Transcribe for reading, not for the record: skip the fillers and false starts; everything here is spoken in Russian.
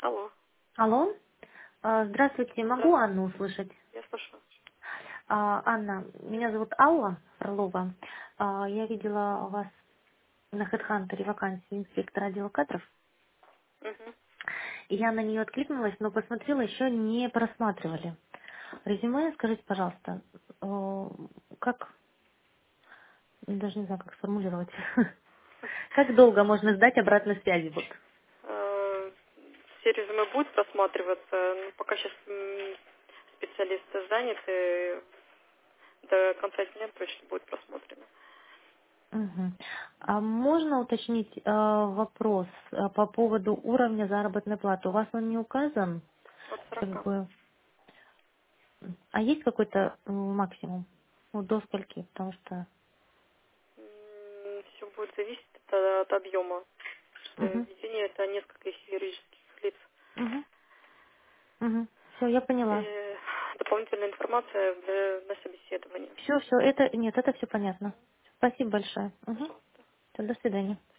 Алло. Алло. Здравствуйте, могу Здравствуйте. Анну услышать? Я слушаю. Анна, меня зовут Алла Фролова. Я видела у вас на HeadHunter вакансию инспектора отдела кадров. Мгм. И я на нее откликнулась, но посмотрела, еще не просматривали. Резюме, скажите, пожалуйста, как, даже не знаю, как сформулировать, как долго можно ждать обратной связи? Вот. Э, Все резюме будут просматриваться, но пока сейчас специалисты заняты, до конца дня точно будет просмотрено. Мгм. А можно уточнить вопрос по поводу уровня заработной платы? У вас он не указан, От как 40. бы, а есть какой-то максимум? Ну, до скольки? Потому что... Все будет зависеть от объема. Что Угу. введение это несколько юридических лиц. Угу. Угу. Все, я поняла. И дополнительная информация на собеседование. Все, это, нет, это все понятно. Спасибо большое. Угу. Пожалуйста. До свидания.